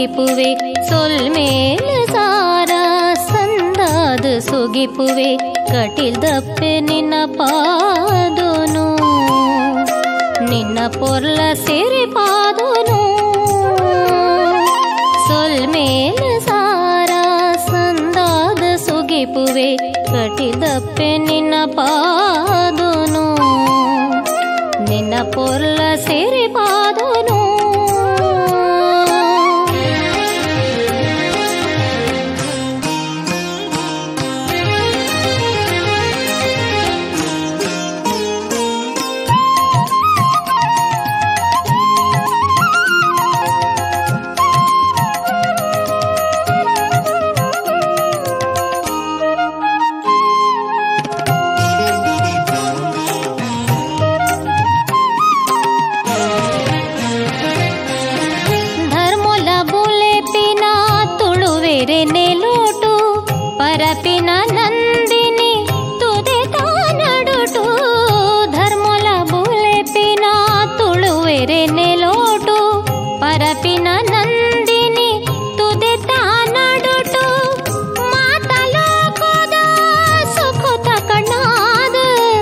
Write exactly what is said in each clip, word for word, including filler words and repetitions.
ಸುಗಿಪುವೆ ಸೊಲ್ಮೇಲ ಸಾರ ಸಂದಾದ ಸುಗಿಪುವೆ ಕಟಿಲ್ದಪ್ಪೆ ನಿನ್ನ ಪಾದೋನು ನಿನ್ನ ಪೊರ್ಲ ಸೇರಿ ಪಾದೋನು ಸೊಲ್ಮೇಲ ಸಾರ ಸಂದಾದ ಸುಗಿಪುವೆ ಕಟಿಲ್ದಪ್ಪೆ ನಿನ್ನ ಪಾದೋನು ನಿನ್ನ ಪೊರ್ಲ ಸೇರಿ ಪಾದೋನು ನೆಲೋಟು ಪರಪಿನ ನಂದಿನಿ ತುದೆ ತಾನಡುಟು ಧರ್ಮಲ ಬುಲೆಪಿನ ತುಳುವೆರೆ ನೆಲೋಟು ಪರಪಿನ ನಂದಿನಿ ತುದೆ ತಾನಡುಟು ಮಾತಲೋಕದ ಸುಖುತ ಕಣ್ಣಾದ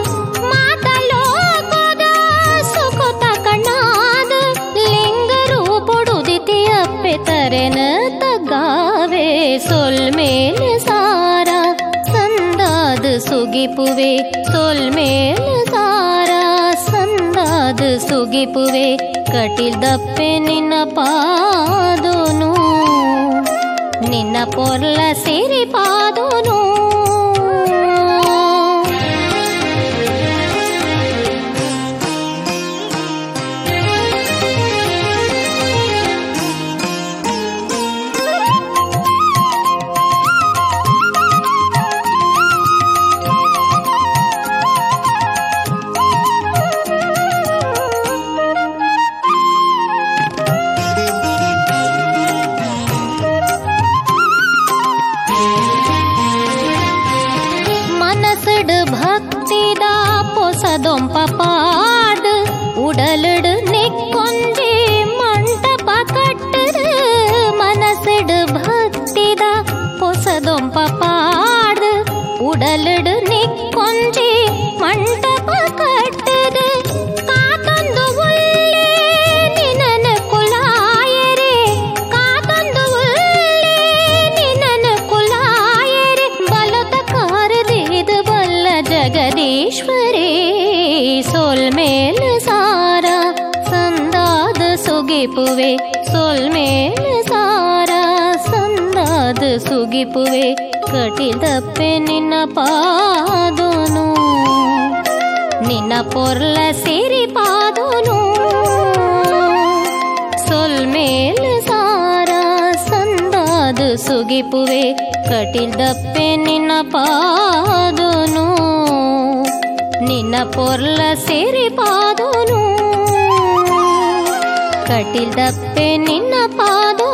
ಮಾತಲೋಕದ ಸುಖುತ ಕಣ್ಣಾದ ಲಿಂಗರು ಪೊಡುದಿತಿ ಅಪ್ಪೆ ತರೆನ ತಗಾವೆ ಸೊಲ್ಮೇಲ ಸಾರ ಸಂದಾದ ಸುಗಿಪುವೆ ಸೊಲ್ಮೇಲ ಸಾರ ಸಂದಾದ ಸುಗಿಪುವೆ ಕಟಿಲ್ದಪ್ಪೆ ನಿನ್ನ ಪಾದೋನು ನಿನ್ನ ಪೊರ್ಲ ಸೇರಿ ಪಾದೋನು ಭಕ್ತಿದ ಪೊಸದೊಂಪ ಪಾಡ್ ಉಡಲಡು ನೆಕ್ಕೊಂಜಿ ಮಂಟಪ ಕಟ್ಟದ ಮನಸ್ಸಡು ಭಕ್ತಿದ ಪೊಸದೊಂಪ ಪಾಡ್ ಉಡಲಡು ನೆಕ್ಕೊಂಜಿ ಮಂಟಪ ಕಟ್ಟದ ಕಾತೊಂದು ಉಲ್ಲೆ ನಿನನ ಕುಲಾಯರೆ ಕಾತೊಂದು ಉಲ್ಲೆ ನಿನನ ಕುಲಾಯರೆ ಬಲತ ಕಾರದಿದ ಬಲ್ಲ ಜಗದೀಶ್ವರೇ ಸೊಲ್ಮೇಲ ಸಾರ ಸಂದಾದ ಸುಗಿಪುವೆ ಸೊಲ್ಮೇಲ ಸಾರ ಸಂದಾದ ಸುಗಿಪುವೆ ಕಟಿಲ್ದಪ್ಪೆ ನಿನ್ನ ಪಾದೋನು ನಿನ್ನ ಪೊರ್ಲ ಸೇರಿ ಪಾದೋನು ಸೊಲ್ಮೇಲ ಸಾರ ಸಂದಾದ ಸುಗಿಪುವೆ ಕಟಿಲ್ದಪ್ಪೆ ನಿನ್ನ ಪಾದೋನು ನಿನ್ನ ಪೊರ್ಲ ಸೇರಿ ಪಾದೋನು ಕಟಿಲ್ದಪ್ಪೆ ನಿನ್ನ ಪಾದೋನು